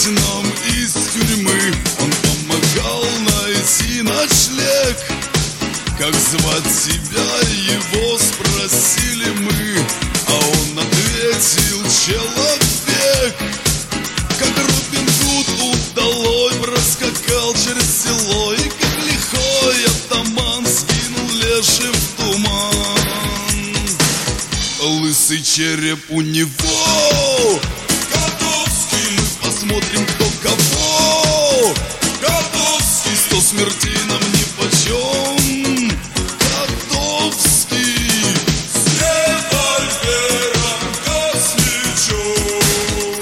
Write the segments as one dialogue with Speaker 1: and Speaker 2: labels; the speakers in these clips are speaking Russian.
Speaker 1: нам из тюрьмы. Он помогал найти ночлег. Как звать тебя, его спросили мы, а он ответил: человек. Как Робин Гуд удалой проскакал через село, и как лихой атаман скинул лешим в туман. Лысый череп у него. Котовский, мы посмотрим, кто кого. Котовский, 100 смертей нам нипочем. Котовский, с револьвером космичом.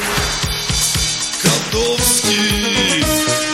Speaker 1: Котовский.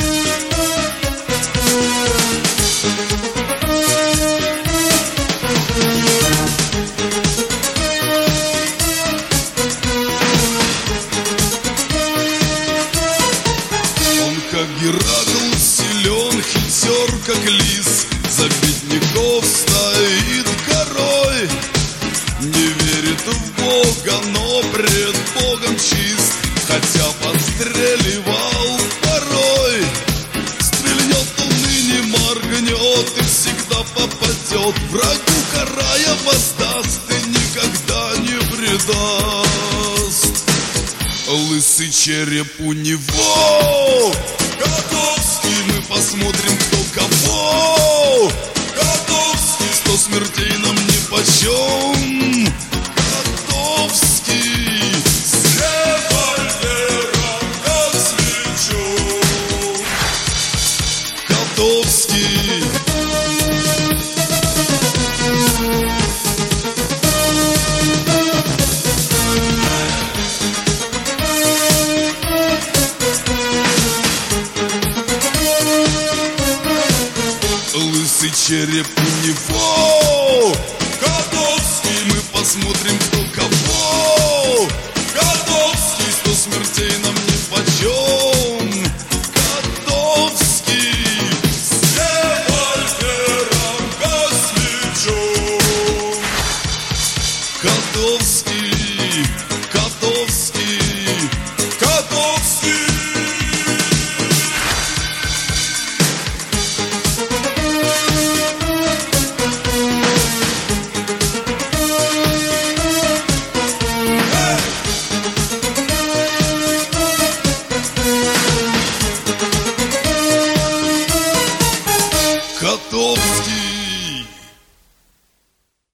Speaker 1: Как Геракл силен, хитер, как лис, за бедняков стоит горой. Не верит в Бога, но пред Богом чист, хотя постреливал порой. Стрельнет он и не моргнет, и всегда попадет. Врагу карая воздаст и никогда не предаст. Лысый череп у него. Котовский, мы посмотрим, кто кого. Котовский, 100 смертей нам нипочем. Котовский, с револьвером как с мечом. Котовский. Лысый череп у него. Котовский, мы посмотрим, кто кого. Котовский, 100 смертей нам нипочем. Котовский, с револьвером космичом. Котовский, Котовский, Котовский. Котовский.